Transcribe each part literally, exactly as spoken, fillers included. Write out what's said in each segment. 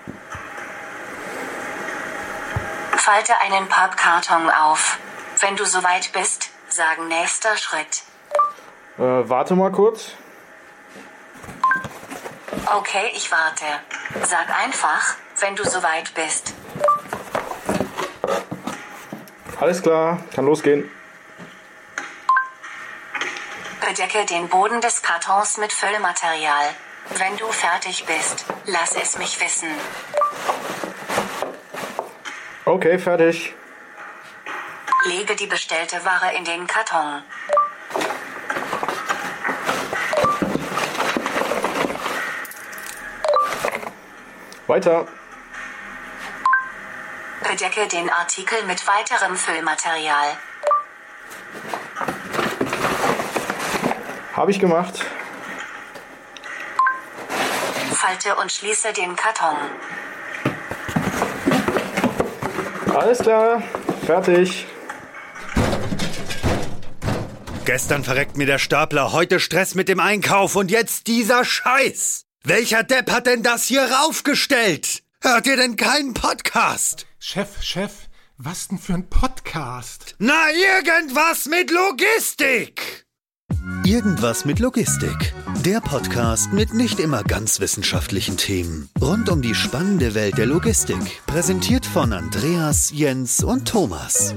Falte einen Pappkarton auf. Wenn du soweit bist, sagen nächster Schritt. Äh, warte mal kurz. Okay, ich warte. Sag einfach, wenn du soweit bist. Alles klar, kann losgehen. Bedecke den Boden des Kartons mit Füllmaterial. Wenn du fertig bist, lass es mich wissen. Okay, fertig. Lege die bestellte Ware in den Karton. Weiter. Bedecke den Artikel mit weiterem Füllmaterial. Habe ich gemacht. Falte und schließe den Karton. Alles klar, fertig. Gestern verreckt mir der Stapler, heute Stress mit dem Einkauf und jetzt dieser Scheiß. Welcher Depp hat denn das hier raufgestellt? Hört ihr denn keinen Podcast? Chef, Chef, was denn für ein Podcast? Na, irgendwas mit Logistik! Irgendwas mit Logistik. Der Podcast mit nicht immer ganz wissenschaftlichen Themen. Rund um die spannende Welt der Logistik. Präsentiert von Andreas, Jens und Thomas.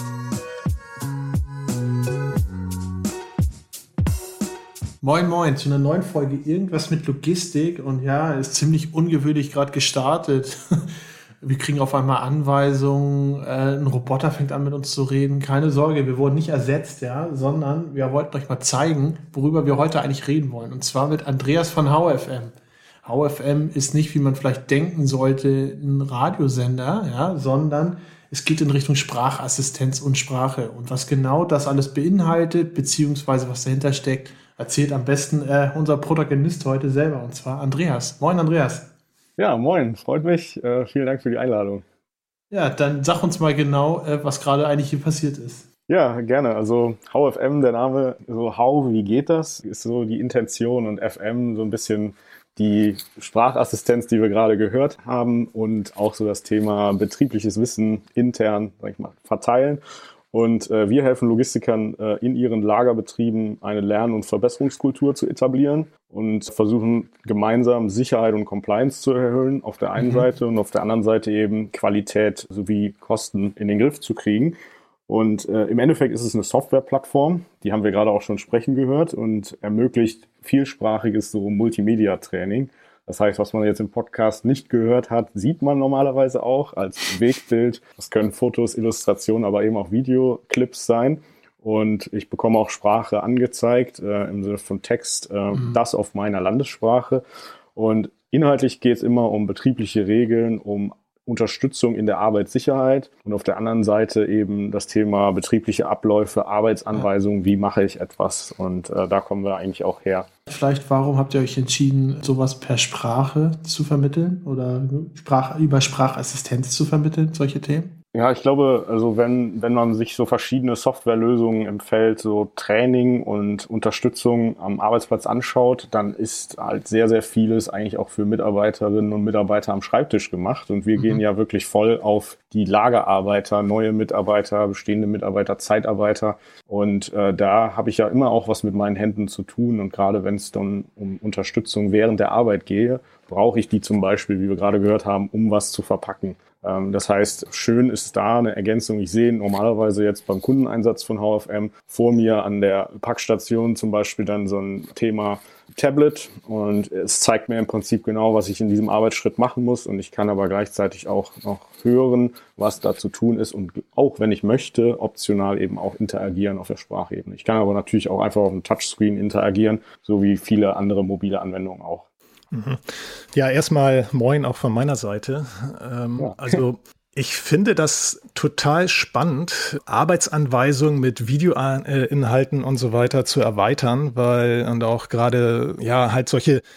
Moin Moin zu einer neuen Folge Irgendwas mit Logistik und ja, ist ziemlich ungewöhnlich gerade gestartet. Wir kriegen auf einmal Anweisungen, äh, ein Roboter fängt an mit uns zu reden. Keine Sorge, wir wurden nicht ersetzt, ja, sondern wir wollten euch mal zeigen, worüber wir heute eigentlich reden wollen. Und zwar mit Andreas von H F M. H F M ist nicht, wie man vielleicht denken sollte, ein Radiosender, ja, sondern es geht in Richtung Sprachassistenz und Sprache. Und was genau das alles beinhaltet, beziehungsweise was dahinter steckt, erzählt am besten äh, unser Protagonist heute selber, und zwar Andreas. Moin, Andreas. Ja, moin, freut mich. Äh, vielen Dank für die Einladung. Ja, dann sag uns mal genau, äh, was gerade eigentlich hier passiert ist. Ja, gerne. Also H F M, der Name, so How, wie geht das, ist so die Intention und F M so ein bisschen die Sprachassistenz, die wir gerade gehört haben und auch so das Thema betriebliches Wissen intern, sag ich mal, verteilen. Und äh, wir helfen Logistikern äh, in ihren Lagerbetrieben eine Lern- und Verbesserungskultur zu etablieren und versuchen gemeinsam Sicherheit und Compliance zu erhöhen auf der einen mhm. Seite und auf der anderen Seite eben Qualität sowie Kosten in den Griff zu kriegen. Und äh, im Endeffekt ist es eine Softwareplattform, die haben wir gerade auch schon sprechen gehört und ermöglicht vielsprachiges so Multimedia-Training. Das heißt, was man jetzt im Podcast nicht gehört hat, sieht man normalerweise auch als Wegbild. Das können Fotos, Illustrationen, aber eben auch Videoclips sein. Und ich bekomme auch Sprache angezeigt, äh, im Sinne von Text, äh, mhm. das auf meiner Landessprache. Und inhaltlich geht es immer um betriebliche Regeln, um Unterstützung in der Arbeitssicherheit und auf der anderen Seite eben das Thema betriebliche Abläufe, Arbeitsanweisungen, wie mache ich etwas, und äh, da kommen wir eigentlich auch her. Vielleicht, warum habt ihr euch entschieden, sowas per Sprache zu vermitteln oder Sprach, über Sprachassistenz zu vermitteln, solche Themen? Ja, ich glaube, also wenn wenn man sich so verschiedene Softwarelösungen im Feld so Training und Unterstützung am Arbeitsplatz anschaut, dann ist halt sehr, sehr vieles eigentlich auch für Mitarbeiterinnen und Mitarbeiter am Schreibtisch gemacht. Und wir mhm. gehen ja wirklich voll auf die Lagerarbeiter, neue Mitarbeiter, bestehende Mitarbeiter, Zeitarbeiter. Und äh, da habe ich ja immer auch was mit meinen Händen zu tun. Und gerade wenn es dann um Unterstützung während der Arbeit gehe, brauche ich die zum Beispiel, wie wir gerade gehört haben, um was zu verpacken. Das heißt, schön ist da eine Ergänzung. Ich sehe normalerweise jetzt beim Kundeneinsatz von H F M vor mir an der Packstation zum Beispiel dann so ein Thema Tablet, und es zeigt mir im Prinzip genau, was ich in diesem Arbeitsschritt machen muss, und ich kann aber gleichzeitig auch noch hören, was da zu tun ist, und auch, wenn ich möchte, optional eben auch interagieren auf der Sprachebene. Ich kann aber natürlich auch einfach auf dem Touchscreen interagieren, so wie viele andere mobile Anwendungen auch. Ja, erstmal moin auch von meiner Seite. Ähm, ja. Also ich finde das total spannend, Arbeitsanweisungen mit Videoinhalten und so weiter zu erweitern, weil und auch gerade ja halt solche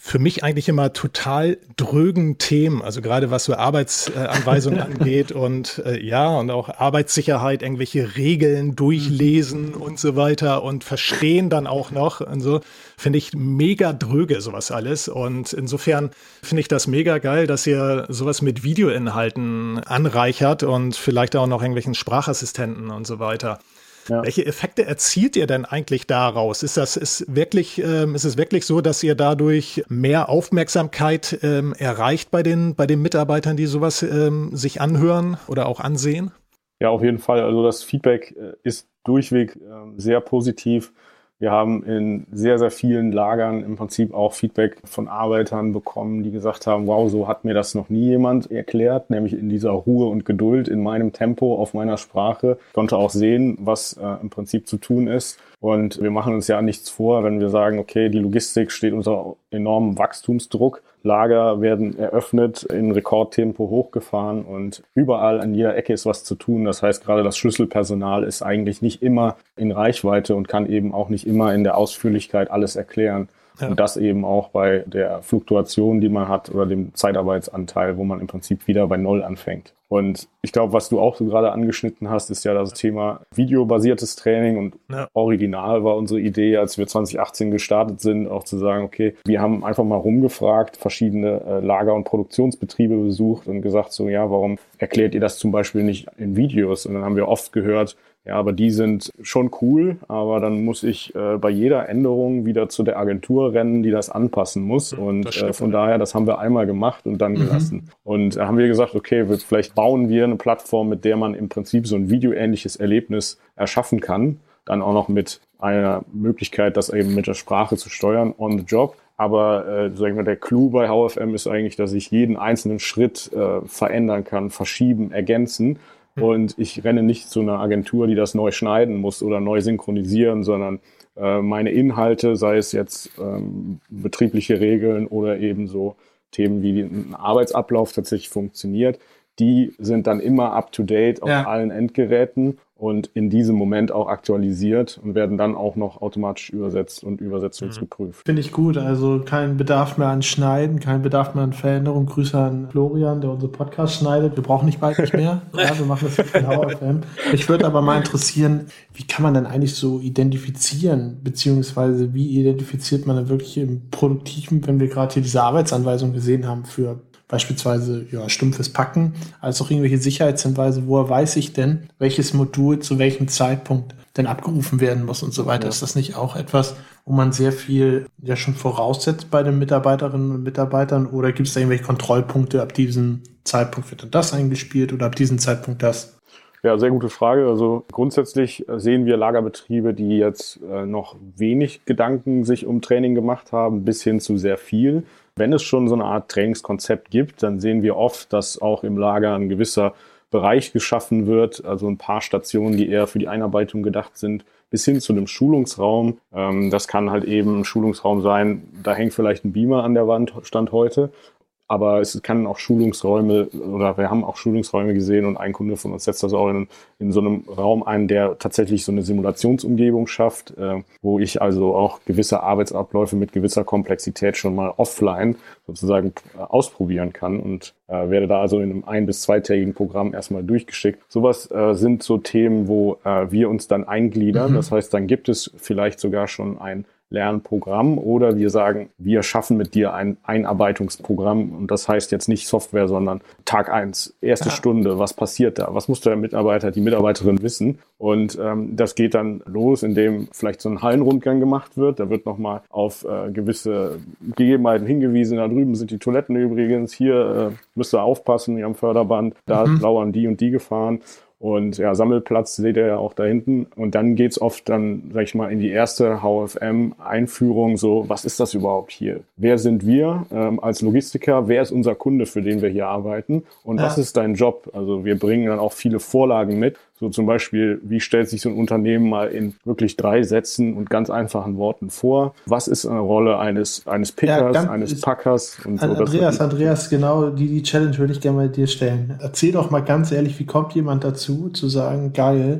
für mich eigentlich immer total drögen Themen, also gerade was so Arbeitsanweisungen angeht und äh, ja, und auch Arbeitssicherheit, irgendwelche Regeln durchlesen und so weiter und verstehen dann auch noch und so, finde ich mega dröge sowas alles und insofern finde ich das mega geil, dass ihr sowas mit Videoinhalten anreichert und vielleicht auch noch irgendwelchen Sprachassistenten und so weiter. Ja. Welche Effekte erzielt ihr denn eigentlich daraus? Ist das ist wirklich ähm, ist es wirklich so, dass ihr dadurch mehr Aufmerksamkeit ähm, erreicht bei den bei den Mitarbeitern, die sowas ähm, sich anhören oder auch ansehen? Ja, auf jeden Fall. Also das Feedback äh, ist durchweg äh, sehr positiv. Wir haben in sehr, sehr vielen Lagern im Prinzip auch Feedback von Arbeitern bekommen, die gesagt haben, wow, so hat mir das noch nie jemand erklärt, nämlich in dieser Ruhe und Geduld, in meinem Tempo, auf meiner Sprache. Ich konnte auch sehen, was äh, im Prinzip zu tun ist. Und wir machen uns ja nichts vor, wenn wir sagen, okay, die Logistik steht unter enormem Wachstumsdruck. Lager werden eröffnet, in Rekordtempo hochgefahren und überall an jeder Ecke ist was zu tun. Das heißt, gerade das Schlüsselpersonal ist eigentlich nicht immer in Reichweite und kann eben auch nicht immer in der Ausführlichkeit alles erklären. Ja. Und das eben auch bei der Fluktuation, die man hat oder dem Zeitarbeitsanteil, wo man im Prinzip wieder bei Null anfängt. Und ich glaube, was du auch so gerade angeschnitten hast, ist ja das Thema videobasiertes Training und ja. Original war unsere Idee, als wir zwanzig achtzehn gestartet sind, auch zu sagen, okay, wir haben einfach mal rumgefragt, verschiedene äh, Lager- und Produktionsbetriebe besucht und gesagt so, ja, warum erklärt ihr das zum Beispiel nicht in Videos? Und dann haben wir oft gehört, ja, aber die sind schon cool, aber dann muss ich äh, bei jeder Änderung wieder zu der Agentur rennen, die das anpassen muss. Und äh, von daher, das haben wir einmal gemacht und dann mhm. gelassen. Und da haben wir gesagt, okay, wir, vielleicht bauen wir eine Plattform, mit der man im Prinzip so ein videoähnliches Erlebnis erschaffen kann. Dann auch noch mit einer Möglichkeit, das eben mit der Sprache zu steuern, on the job. Aber äh, sagen wir, der Clou bei H F M ist eigentlich, dass ich jeden einzelnen Schritt äh, verändern kann, verschieben, ergänzen. Und ich renne nicht zu einer Agentur, die das neu schneiden muss oder neu synchronisieren, sondern äh, meine Inhalte, sei es jetzt ähm, betriebliche Regeln oder eben so Themen wie ein Arbeitsablauf tatsächlich funktioniert, die sind dann immer up-to-date auf ja. allen Endgeräten und in diesem Moment auch aktualisiert und werden dann auch noch automatisch übersetzt und übersetzungsgeprüft. Finde ich gut, also kein Bedarf mehr an Schneiden, kein Bedarf mehr an Veränderung. Grüße an Florian, der unsere Podcast schneidet. Wir brauchen nicht bald nicht mehr. Ja, wir machen das für den H F M. Mich würde aber mal interessieren, wie kann man denn eigentlich so identifizieren, beziehungsweise wie identifiziert man dann wirklich im Produktiven, wenn wir gerade hier diese Arbeitsanweisung gesehen haben für beispielsweise ja, stumpfes Packen, als auch irgendwelche Sicherheitshinweise, woher weiß ich denn, welches Modul zu welchem Zeitpunkt denn abgerufen werden muss und so weiter. Ja. Ist das nicht auch etwas, wo man sehr viel ja schon voraussetzt bei den Mitarbeiterinnen und Mitarbeitern, oder gibt es da irgendwelche Kontrollpunkte, ab diesem Zeitpunkt wird dann das eingespielt oder ab diesem Zeitpunkt das? Ja, sehr gute Frage. Also grundsätzlich sehen wir Lagerbetriebe, die jetzt äh, noch wenig Gedanken sich um Training gemacht haben, bis hin zu sehr viel. Wenn es schon so eine Art Trainingskonzept gibt, dann sehen wir oft, dass auch im Lager ein gewisser Bereich geschaffen wird, also ein paar Stationen, die eher für die Einarbeitung gedacht sind, bis hin zu einem Schulungsraum. Ähm, das kann halt eben ein Schulungsraum sein, da hängt vielleicht ein Beamer an der Wand, Stand heute. Aber es kann auch Schulungsräume, oder wir haben auch Schulungsräume gesehen und ein Kunde von uns setzt das auch in, in so einem Raum ein, der tatsächlich so eine Simulationsumgebung schafft, äh, wo ich also auch gewisse Arbeitsabläufe mit gewisser Komplexität schon mal offline sozusagen äh, ausprobieren kann und äh, werde da also in einem ein- bis zweitägigen Programm erstmal durchgeschickt. Sowas äh, sind so Themen, wo äh, wir uns dann eingliedern. Mhm. Das heißt, dann gibt es vielleicht sogar schon ein Lernprogramm oder wir sagen, wir schaffen mit dir ein Einarbeitungsprogramm und das heißt jetzt nicht Software, sondern Tag eins, erste ja. Stunde, was passiert da? Was muss der Mitarbeiter, die Mitarbeiterin wissen? Und ähm, das geht dann los, indem vielleicht so ein Hallenrundgang gemacht wird. Da wird nochmal auf äh, gewisse Gegebenheiten hingewiesen. Da drüben sind die Toiletten übrigens, hier äh, müsst ihr aufpassen, hier am Förderband, da mhm. lauern die und die Gefahren. Und ja, Sammelplatz seht ihr ja auch da hinten. Und dann geht's oft dann, sag ich mal, in die erste H F M-Einführung so, was ist das überhaupt hier? Wer sind wir ähm, als Logistiker? Wer ist unser Kunde, für den wir hier arbeiten? Und ja. was ist dein Job? Also wir bringen dann auch viele Vorlagen mit. So zum Beispiel, wie stellt sich so ein Unternehmen mal in wirklich drei Sätzen und ganz einfachen Worten vor? Was ist eine Rolle eines eines Pickers, ja, eines Packers? Und so. Andreas, Andreas, genau die, die Challenge würde ich gerne mal dir stellen. Erzähl doch mal ganz ehrlich, wie kommt jemand dazu, zu sagen, geil,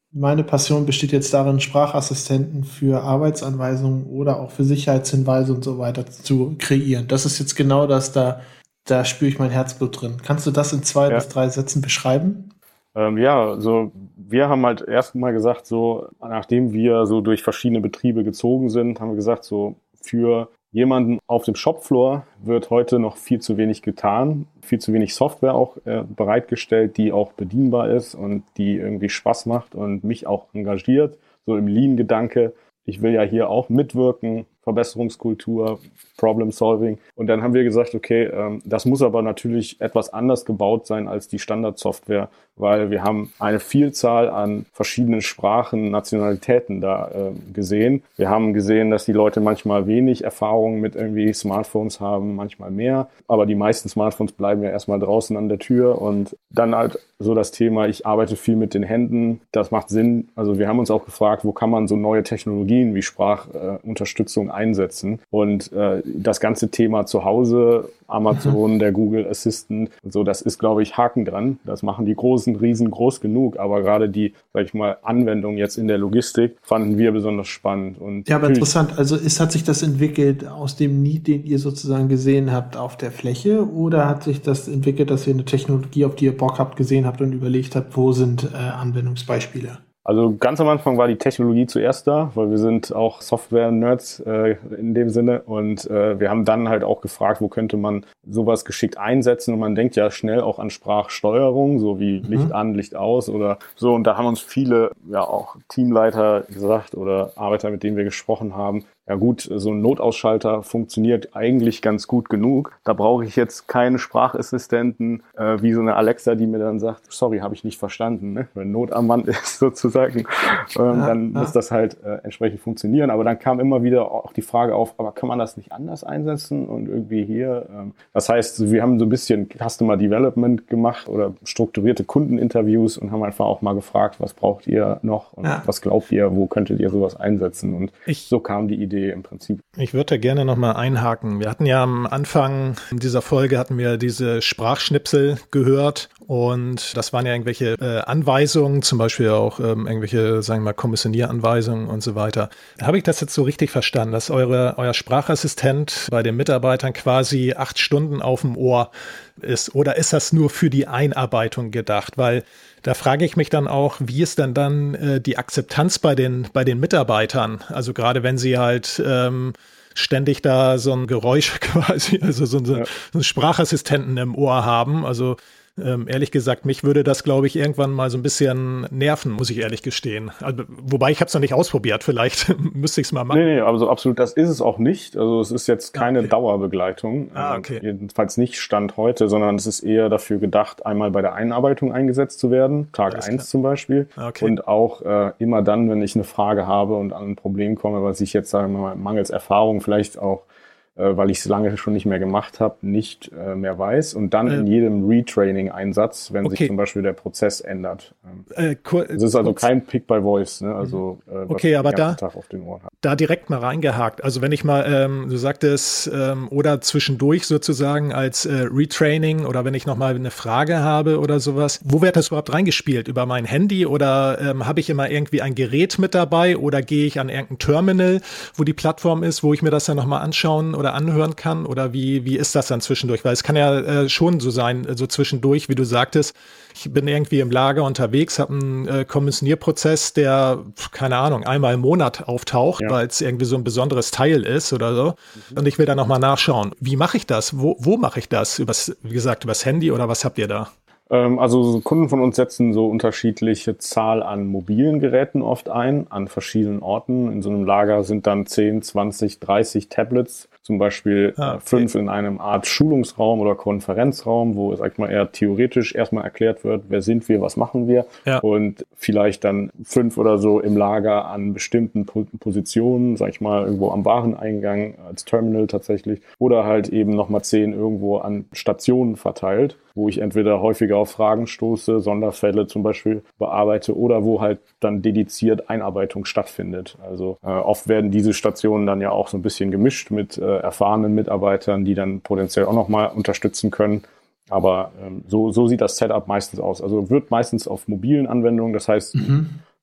meine Passion besteht jetzt darin, Sprachassistenten für Arbeitsanweisungen oder auch für Sicherheitshinweise und so weiter zu kreieren. Das ist jetzt genau das, da, da spüre ich mein Herzblut drin. Kannst du das in zwei ja. bis drei Sätzen beschreiben? Ähm, ja, also wir haben halt erst mal gesagt, so nachdem wir so durch verschiedene Betriebe gezogen sind, haben wir gesagt, so für jemanden auf dem Shopfloor wird heute noch viel zu wenig getan, viel zu wenig Software auch äh, bereitgestellt, die auch bedienbar ist und die irgendwie Spaß macht und mich auch engagiert, so im Lean-Gedanke. Ich will ja hier auch mitwirken, Verbesserungskultur, Problem Solving. Und dann haben wir gesagt, okay, ähm, das muss aber natürlich etwas anders gebaut sein als die Standardsoftware, weil wir haben eine Vielzahl an verschiedenen Sprachen, Nationalitäten da äh, gesehen. Wir haben gesehen, dass die Leute manchmal wenig Erfahrung mit irgendwie Smartphones haben, manchmal mehr. Aber die meisten Smartphones bleiben ja erstmal draußen an der Tür. Und dann halt so das Thema, ich arbeite viel mit den Händen. Das macht Sinn. Also wir haben uns auch gefragt, wo kann man so neue Technologien wie Sprachunterstützung äh, einsetzen. Und äh, das ganze Thema zu Hause, Amazon, der Google Assistant, so, das ist, glaube ich, Haken dran. Das machen die großen Riesen groß genug. Aber gerade die, sag ich mal, Anwendung jetzt in der Logistik fanden wir besonders spannend. Und ja, aber interessant. Also ist, hat sich das entwickelt aus dem Need, den ihr sozusagen gesehen habt auf der Fläche, oder hat sich das entwickelt, dass ihr eine Technologie, auf die ihr Bock habt, gesehen habt und überlegt habt, wo sind äh, Anwendungsbeispiele? Also ganz am Anfang war die Technologie zuerst da, weil wir sind auch Software-Nerds äh, in dem Sinne, und äh, wir haben dann halt auch gefragt, wo könnte man sowas geschickt einsetzen, und man denkt ja schnell auch an Sprachsteuerung, so wie Licht mhm. an, Licht aus oder so, und da haben uns viele, ja auch Teamleiter gesagt oder Arbeiter, mit denen wir gesprochen haben, ja gut, so ein Notausschalter funktioniert eigentlich ganz gut genug. Da brauche ich jetzt keinen Sprachassistenten äh, wie so eine Alexa, die mir dann sagt, sorry, habe ich nicht verstanden. Ne? Wenn Not am Mann ist sozusagen, ähm, ja, dann ja. muss das halt äh, entsprechend funktionieren. Aber dann kam immer wieder auch die Frage auf, aber kann man das nicht anders einsetzen und irgendwie hier? Ähm, das heißt, wir haben so ein bisschen Customer Development gemacht oder strukturierte Kundeninterviews und haben einfach auch mal gefragt, was braucht ihr noch und ja. was glaubt ihr, wo könntet ihr sowas einsetzen? Und ich, so kam die Idee im Prinzip. Ich würde da gerne nochmal einhaken. Wir hatten ja am Anfang dieser Folge hatten wir diese Sprachschnipsel gehört, und das waren ja irgendwelche äh, Anweisungen, zum Beispiel auch ähm, irgendwelche, sagen wir mal, Kommissionieranweisungen und so weiter. Habe ich das jetzt so richtig verstanden, dass eure, euer Sprachassistent bei den Mitarbeitern quasi acht Stunden auf dem Ohr ist, oder ist das nur für die Einarbeitung gedacht? Weil da frage ich mich dann auch, wie ist denn dann äh, die Akzeptanz bei den, bei den Mitarbeitern? Also gerade wenn sie halt ähm, ständig da so ein Geräusch quasi, also so, so, ja. so einen Sprachassistenten im Ohr haben. Also Ähm, ehrlich gesagt, mich würde das, glaube ich, irgendwann mal so ein bisschen nerven, muss ich ehrlich gestehen. Also, wobei, ich habe es noch nicht ausprobiert, vielleicht müsste ich es mal machen. Nee, nee, also absolut, das ist es auch nicht. Also es ist jetzt keine okay. Dauerbegleitung, ah, okay. äh, jedenfalls nicht Stand heute, sondern es ist eher dafür gedacht, einmal bei der Einarbeitung eingesetzt zu werden, Tag eins zum Beispiel, okay. und auch äh, immer dann, wenn ich eine Frage habe und an ein Problem komme, was ich jetzt, sagen wir mal, mangels Erfahrung vielleicht auch, weil ich es lange schon nicht mehr gemacht habe, nicht äh, mehr weiß, und dann äh, in jedem Retraining-Einsatz, wenn okay. sich zum Beispiel der Prozess ändert. Äh, cool, es ist also kein Pick by Voice, ne? Also äh, was okay, aber ich den ganzen da, Tag auf den Ohren habe. Da direkt mal reingehakt. Also wenn ich mal, ähm, du sagtest, ähm, oder zwischendurch sozusagen als äh, Retraining, oder wenn ich nochmal eine Frage habe oder sowas, wo wird das überhaupt reingespielt? Über mein Handy, oder ähm, habe ich immer irgendwie ein Gerät mit dabei, oder gehe ich an irgendein Terminal, wo die Plattform ist, wo ich mir das dann nochmal anschauen oder anhören kann, oder wie wie ist das dann zwischendurch? Weil es kann ja äh, schon so sein, so zwischendurch, wie du sagtest, ich bin irgendwie im Lager unterwegs, habe einen äh, Kommissionierprozess, der, keine Ahnung, einmal im Monat auftaucht, ja. weil es irgendwie so ein besonderes Teil ist oder so, mhm. und ich will da nochmal nachschauen. Wie mache ich das? Wo, wo mache ich das? Übers, wie gesagt, übers Handy, oder was habt ihr da? Also Kunden von uns setzen so unterschiedliche Zahl an mobilen Geräten oft ein, an verschiedenen Orten. In so einem Lager sind dann zehn, zwanzig, dreißig Tablets, zum Beispiel ah, okay. fünf in einem Art Schulungsraum oder Konferenzraum, wo, sag ich mal, eher theoretisch erstmal erklärt wird, wer sind wir, was machen wir, ja. und vielleicht dann fünf oder so im Lager an bestimmten Positionen, sag ich mal, irgendwo am Wareneingang als Terminal tatsächlich, oder halt eben nochmal zehn irgendwo an Stationen verteilt, wo ich entweder häufiger auf Fragen stoße, Sonderfälle zum Beispiel bearbeite, oder wo halt dann dediziert Einarbeitung stattfindet. Also äh, oft werden diese Stationen dann ja auch so ein bisschen gemischt mit äh, erfahrenen Mitarbeitern, die dann potenziell auch nochmal unterstützen können. Aber ähm, so, so sieht das Setup meistens aus. Also wird meistens auf mobilen Anwendungen, das heißt, mhm.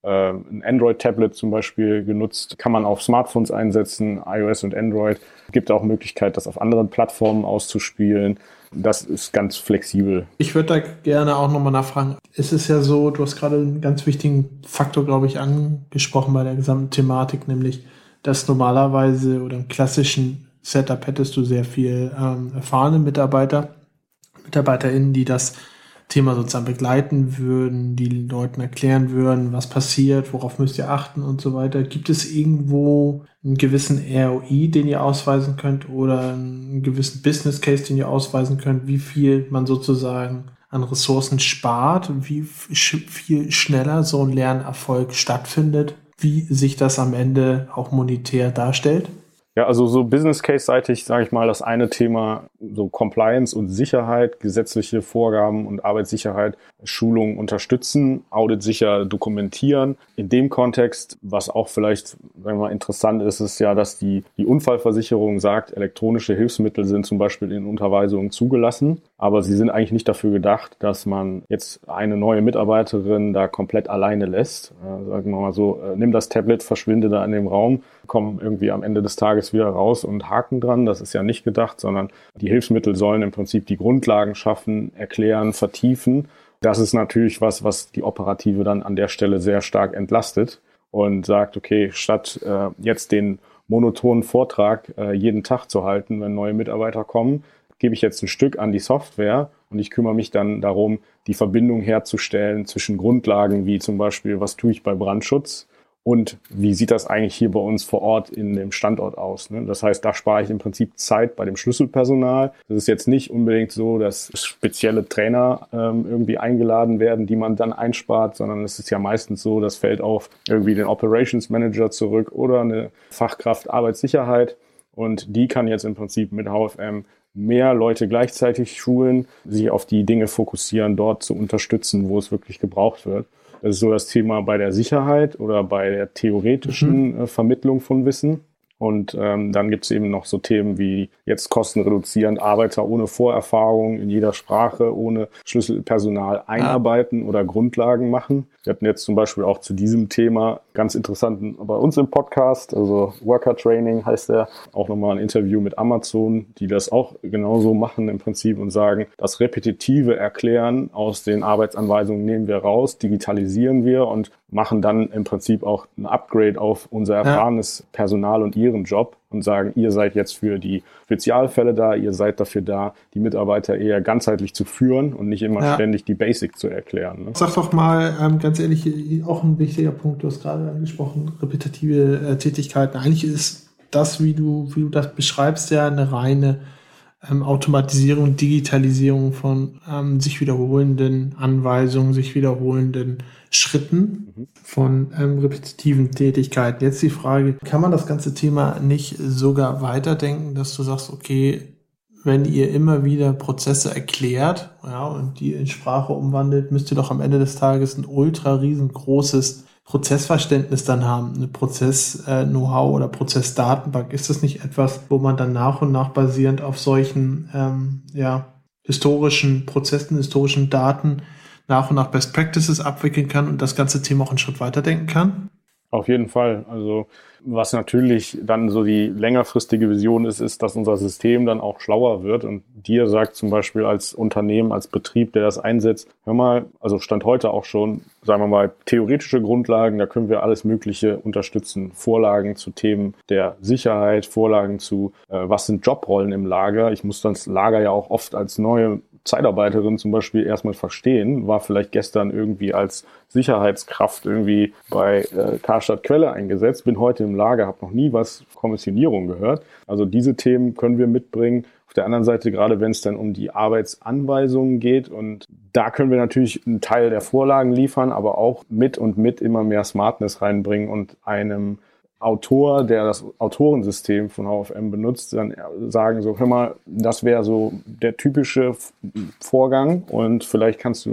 äh, ein Android-Tablet zum Beispiel genutzt, kann man auf Smartphones einsetzen, iOS und Android. Es gibt auch Möglichkeit, das auf anderen Plattformen auszuspielen. Das ist ganz flexibel. Ich würde da gerne auch nochmal nachfragen. Es ist ja so, du hast gerade einen ganz wichtigen Faktor, glaube ich, angesprochen bei der gesamten Thematik, nämlich, dass normalerweise oder im klassischen Setup hättest du sehr viel ähm, erfahrene Mitarbeiter, MitarbeiterInnen, die das Thema sozusagen begleiten würden, die den Leuten erklären würden, was passiert, worauf müsst ihr achten und so weiter. Gibt es irgendwo einen gewissen R O I, den ihr ausweisen könnt oder einen gewissen Business Case, den ihr ausweisen könnt, wie viel man sozusagen an Ressourcen spart, wie viel schneller so ein Lernerfolg stattfindet, wie sich das am Ende auch monetär darstellt? Ja, also so Business Case-seitig, sage ich mal, das eine Thema, so Compliance und Sicherheit, gesetzliche Vorgaben und Arbeitssicherheit, Schulungen unterstützen, Audit sicher dokumentieren. In dem Kontext, was auch vielleicht, sagen wir mal, interessant ist, ist ja, dass die, die Unfallversicherung sagt, elektronische Hilfsmittel sind zum Beispiel in Unterweisungen zugelassen, aber sie sind eigentlich nicht dafür gedacht, dass man jetzt eine neue Mitarbeiterin da komplett alleine lässt. Äh, sagen wir mal so, äh, nimm das Tablet, verschwinde da in dem Raum, komm irgendwie am Ende des Tages wieder raus und Haken dran. Das ist ja nicht gedacht, sondern die Hilfsmittel sollen im Prinzip die Grundlagen schaffen, erklären, vertiefen. Das ist natürlich was, was die Operative dann an der Stelle sehr stark entlastet und sagt, okay, statt äh, jetzt den monotonen Vortrag äh, jeden Tag zu halten, wenn neue Mitarbeiter kommen, gebe ich jetzt ein Stück an die Software und ich kümmere mich dann darum, die Verbindung herzustellen zwischen Grundlagen wie zum Beispiel, was tue ich bei Brandschutz und wie sieht das eigentlich hier bei uns vor Ort in dem Standort aus. Ne? Das heißt, da spare ich im Prinzip Zeit bei dem Schlüsselpersonal. Das ist jetzt nicht unbedingt so, dass spezielle Trainer ähm, irgendwie eingeladen werden, die man dann einspart, sondern es ist ja meistens so, das fällt auf irgendwie den Operations Manager zurück oder eine Fachkraft Arbeitssicherheit und die kann jetzt im Prinzip mit H F M mehr Leute gleichzeitig schulen, sich auf die Dinge fokussieren, dort zu unterstützen, wo es wirklich gebraucht wird. Das ist so das Thema bei der Sicherheit oder bei der theoretischen mhm. äh, Vermittlung von Wissen. Und ähm, dann gibt es eben noch so Themen wie jetzt kostenreduzierend Arbeiter ohne Vorerfahrung in jeder Sprache, ohne Schlüsselpersonal einarbeiten ah. oder Grundlagen machen. Wir hatten jetzt zum Beispiel auch zu diesem Thema ganz interessanten bei uns im Podcast, also Worker Training heißt der, auch nochmal ein Interview mit Amazon, die das auch genauso machen im Prinzip und sagen, das repetitive Erklären aus den Arbeitsanweisungen nehmen wir raus, digitalisieren wir und machen dann im Prinzip auch ein Upgrade auf unser erfahrenes ja. Personal und ihren Job und sagen, ihr seid jetzt für die Spezialfälle da, ihr seid dafür da, die Mitarbeiter eher ganzheitlich zu führen und nicht immer ja. ständig die Basic zu erklären. Ne? Sag doch mal, ähm, ganz ehrlich, auch ein wichtiger Punkt, du hast gerade angesprochen, repetitive äh, Tätigkeiten. Eigentlich ist das, wie du, wie du das beschreibst, ja eine reine ähm, Automatisierung, Digitalisierung von ähm, sich wiederholenden Anweisungen, sich wiederholenden Schritten mhm. von ähm, repetitiven Tätigkeiten. Jetzt die Frage, kann man das ganze Thema nicht sogar weiterdenken, dass du sagst, okay, wenn ihr immer wieder Prozesse erklärt ja, und die in Sprache umwandelt, müsst ihr doch am Ende des Tages ein ultra riesengroßes Prozessverständnis dann haben, eine Prozess-Know-how oder Prozessdatenbank. Ist das nicht etwas, wo man dann nach und nach basierend auf solchen ähm, ja, historischen Prozessen, historischen Daten nach und nach Best Practices abwickeln kann und das ganze Thema auch einen Schritt weiterdenken kann? Auf jeden Fall. Also was natürlich dann so die längerfristige Vision ist, ist, dass unser System dann auch schlauer wird und dir sagt zum Beispiel als Unternehmen, als Betrieb, der das einsetzt, hör mal, also Stand heute auch schon, sagen wir mal, theoretische Grundlagen, da können wir alles Mögliche unterstützen. Vorlagen zu Themen der Sicherheit, Vorlagen zu, äh, was sind Jobrollen im Lager. Ich muss das Lager ja auch oft als neue Zeitarbeiterin zum Beispiel erstmal verstehen, war vielleicht gestern irgendwie als Sicherheitskraft irgendwie bei äh, Karstadt Quelle eingesetzt, bin heute im Lager, habe noch nie was Kommissionierung gehört. Also diese Themen können wir mitbringen. Auf der anderen Seite, gerade wenn es dann um die Arbeitsanweisungen geht und da können wir natürlich einen Teil der Vorlagen liefern, aber auch mit und mit immer mehr Smartness reinbringen und einem Autor, der das Autorensystem von H F M benutzt, dann sagen so, hör mal, das wäre so der typische Vorgang und vielleicht kannst du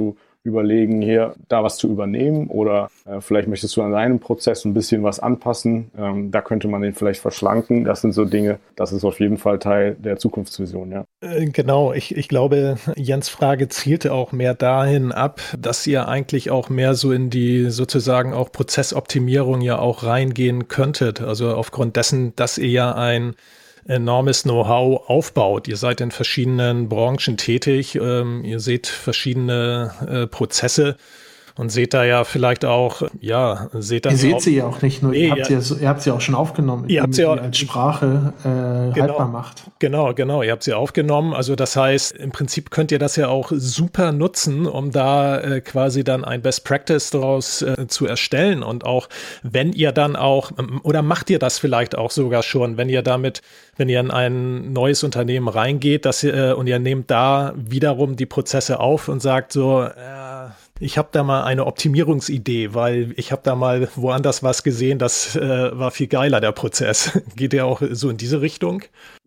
überlegen, hier da was zu übernehmen oder äh, vielleicht möchtest du an deinem Prozess ein bisschen was anpassen. Ähm, da könnte man den vielleicht verschlanken. Das sind so Dinge, das ist auf jeden Fall Teil der Zukunftsvision, ja. Äh, genau, ich, ich glaube, Jens' Frage zielte auch mehr dahin ab, dass ihr eigentlich auch mehr so in die sozusagen auch Prozessoptimierung ja auch reingehen könntet. Also aufgrund dessen, dass ihr ja ein enormes Know-how aufbaut. Ihr seid in verschiedenen Branchen tätig, ähm, ihr seht verschiedene äh, Prozesse und seht da ja vielleicht auch, ja, seht da Ihr seht auch, sie ja auch nicht nur, nee, ihr, habt ja, sie ja, ihr habt sie auch schon aufgenommen, ihr habt sie auch, als Sprache äh, genau, haltbar macht. Genau, genau, ihr habt sie aufgenommen. Also das heißt, im Prinzip könnt ihr das ja auch super nutzen, um da äh, quasi dann ein Best Practice daraus äh, zu erstellen. Und auch wenn ihr dann auch, oder macht ihr das vielleicht auch sogar schon, wenn ihr damit, wenn ihr in ein neues Unternehmen reingeht, dass ihr, äh, und ihr nehmt da wiederum die Prozesse auf und sagt so, äh, ich habe da mal eine Optimierungsidee, weil ich habe da mal woanders was gesehen, das äh, war viel geiler, der Prozess. Geht der auch so in diese Richtung?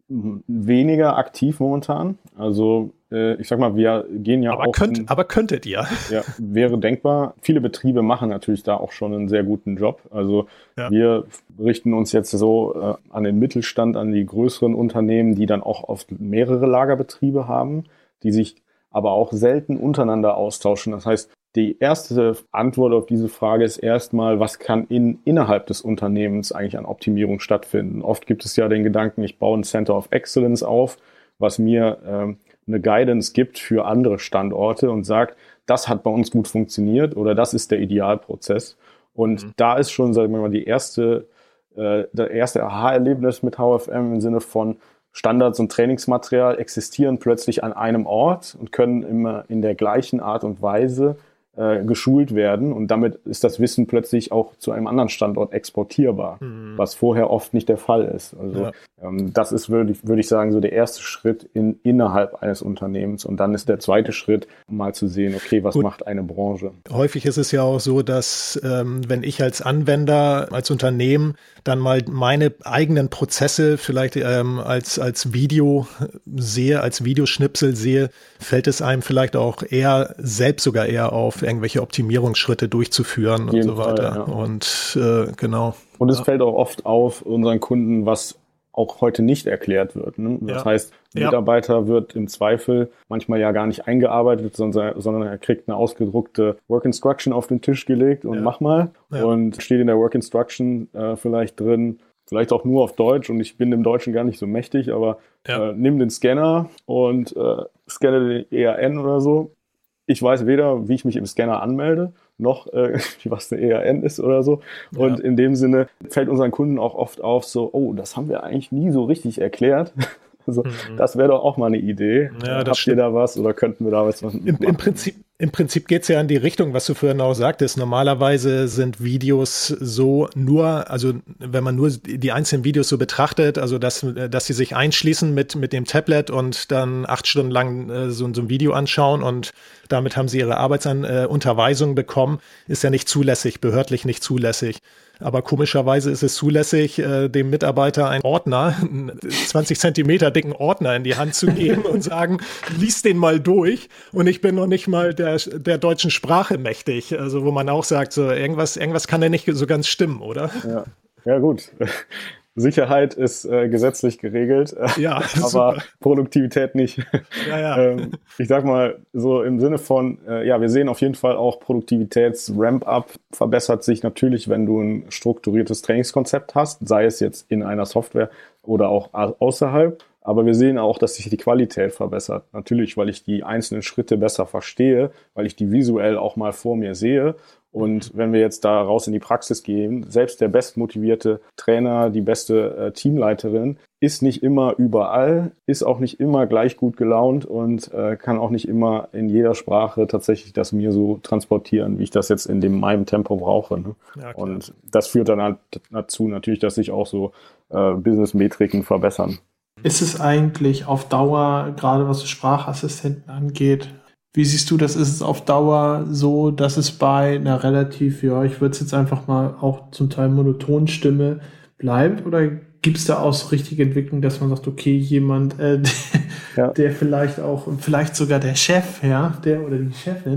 Weniger aktiv momentan. Also äh, ich sag mal, wir gehen ja aber auch... Könnt, in, aber könntet ihr? Ja, wäre denkbar. Viele Betriebe machen natürlich da auch schon einen sehr guten Job. Also ja. Wir richten uns jetzt so äh, an den Mittelstand, an die größeren Unternehmen, die dann auch oft mehrere Lagerbetriebe haben, die sich aber auch selten untereinander austauschen. Das heißt, die erste Antwort auf diese Frage ist erstmal, was kann in, innerhalb des Unternehmens eigentlich an Optimierung stattfinden? Oft gibt es ja den Gedanken, ich baue ein Center of Excellence auf, was mir ähm, eine Guidance gibt für andere Standorte und sagt, das hat bei uns gut funktioniert oder das ist der Idealprozess. Und mhm. da ist schon, sagen wir mal, die erste, äh, der erste Aha-Erlebnis mit H F M im Sinne von Standards und Trainingsmaterial existieren plötzlich an einem Ort und können immer in der gleichen Art und Weise äh, geschult werden. Und damit ist das Wissen plötzlich auch zu einem anderen Standort exportierbar, mhm. was vorher oft nicht der Fall ist. Also ja. ähm, das ist, würde ich, würde ich sagen, so der erste Schritt in, innerhalb eines Unternehmens. Und dann ist der zweite Schritt, um mal zu sehen, okay, was Gut. macht eine Branche? Häufig ist es ja auch so, dass ähm, wenn ich als Anwender, als Unternehmen dann mal meine eigenen Prozesse vielleicht ähm, als, als Video sehe, als Videoschnipsel sehe, fällt es einem vielleicht auch eher, selbst sogar eher auf, irgendwelche Optimierungsschritte durchzuführen und so weiter. Fall, ja. Und äh, genau. Und es ja. fällt auch oft auf unseren Kunden, was auch heute nicht erklärt wird. Ne? Das ja. heißt, ein Mitarbeiter ja. wird im Zweifel manchmal ja gar nicht eingearbeitet, sondern, sondern er kriegt eine ausgedruckte Work Instruction auf den Tisch gelegt und ja. mach mal. Ja. Und steht in der Work Instruction äh, vielleicht drin, vielleicht auch nur auf Deutsch und ich bin im Deutschen gar nicht so mächtig, aber ja. äh, nimm den Scanner und äh, scanne den E R N oder so. Ich weiß weder, wie ich mich im Scanner anmelde, noch äh, was eine E R N ist oder so. Ja. Und in dem Sinne fällt unseren Kunden auch oft auf so, oh, das haben wir eigentlich nie so richtig erklärt. Also mhm. das wäre doch auch mal eine Idee. Ja, Habt stimmt. ihr da was oder könnten wir da was machen? Im, im Prinzip, im Prinzip geht es ja in die Richtung, was du vorhin auch sagtest. Normalerweise sind Videos so nur, also wenn man nur die einzelnen Videos so betrachtet, also dass, dass sie sich einschließen mit, mit dem Tablet und dann acht Stunden lang äh, so, so ein Video anschauen und damit haben sie ihre Arbeitsunterweisung äh, bekommen, ist ja nicht zulässig, behördlich nicht zulässig. Aber komischerweise ist es zulässig, äh, dem Mitarbeiter einen Ordner, einen zwanzig Zentimeter dicken Ordner in die Hand zu geben und sagen, lies den mal durch. Und ich bin noch nicht mal der, der deutschen Sprache mächtig. Also wo man auch sagt, so irgendwas, irgendwas kann ja nicht so ganz stimmen, oder? Ja, ja gut. Sicherheit ist äh, gesetzlich geregelt, äh, ja, aber super. Produktivität nicht. Ja, ja. ähm, ich sag mal so im Sinne von, äh, ja, wir sehen auf jeden Fall auch Produktivitäts-Ramp-up verbessert sich natürlich, wenn du ein strukturiertes Trainingskonzept hast, sei es jetzt in einer Software oder auch außerhalb. Aber wir sehen auch, dass sich die Qualität verbessert. Natürlich, weil ich die einzelnen Schritte besser verstehe, weil ich die visuell auch mal vor mir sehe. Und wenn wir jetzt da raus in die Praxis gehen, selbst der bestmotivierte Trainer, die beste äh, Teamleiterin ist nicht immer überall, ist auch nicht immer gleich gut gelaunt und äh, kann auch nicht immer in jeder Sprache tatsächlich das mir so transportieren, wie ich das jetzt in dem meinem Tempo brauche. Ne? Ja, und das führt dann halt dazu natürlich, dass sich auch so äh, Business-Metriken verbessern. Ist es eigentlich auf Dauer, gerade was Sprachassistenten angeht, wie siehst du das? Ist es auf Dauer so, dass es bei einer relativ, ja, ich würde es jetzt einfach mal auch zum Teil monotonen Stimme bleibt? Oder gibt es da auch so richtige Entwicklung, dass man sagt, okay, jemand, äh, der, ja. der vielleicht auch, vielleicht sogar der Chef, ja, der oder die Chefin,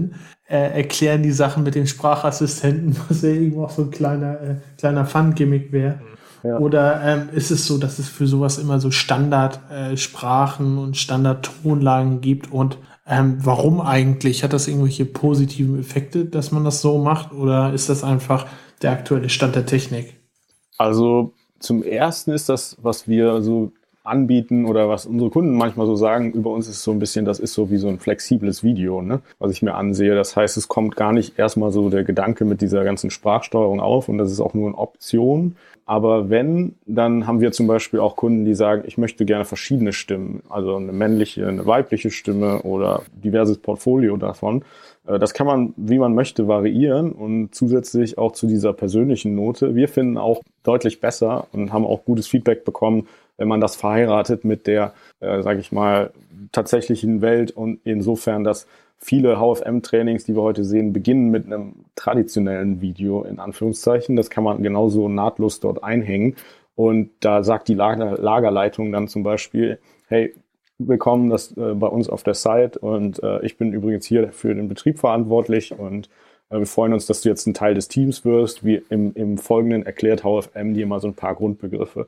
äh, erklären die Sachen mit dem Sprachassistenten, was ja irgendwo auch so ein kleiner, äh, kleiner Fun-Gimmick wäre. Ja. Oder ähm, ist es so, dass es für sowas immer so Standardsprachen äh, und Standard-Tonlagen gibt? Und ähm, warum eigentlich? Hat das irgendwelche positiven Effekte, dass man das so macht? Oder ist das einfach der aktuelle Stand der Technik? Also zum Ersten ist das, was wir so anbieten oder was unsere Kunden manchmal so sagen, über uns ist so ein bisschen, das ist so wie so ein flexibles Video, ne, was ich mir ansehe. Das heißt, es kommt gar nicht erstmal so der Gedanke mit dieser ganzen Sprachsteuerung auf und das ist auch nur eine Option. Aber wenn, dann haben wir zum Beispiel auch Kunden, die sagen, ich möchte gerne verschiedene Stimmen, also eine männliche, eine weibliche Stimme oder diverses Portfolio davon. Das kann man, wie man möchte, variieren und zusätzlich auch zu dieser persönlichen Note. Wir finden auch deutlich besser und haben auch gutes Feedback bekommen, wenn man das verheiratet mit der, äh, sage ich mal, tatsächlichen Welt und insofern, dass viele H F M-Trainings, die wir heute sehen, beginnen mit einem traditionellen Video, in Anführungszeichen. Das kann man genauso nahtlos dort einhängen. Und da sagt die Lager, Lagerleitung dann zum Beispiel, hey, willkommen das, äh, bei uns auf der Site und äh, ich bin übrigens hier für den Betrieb verantwortlich und äh, wir freuen uns, dass du jetzt ein Teil des Teams wirst. Wie im, im Folgenden erklärt H F M dir mal so ein paar Grundbegriffe.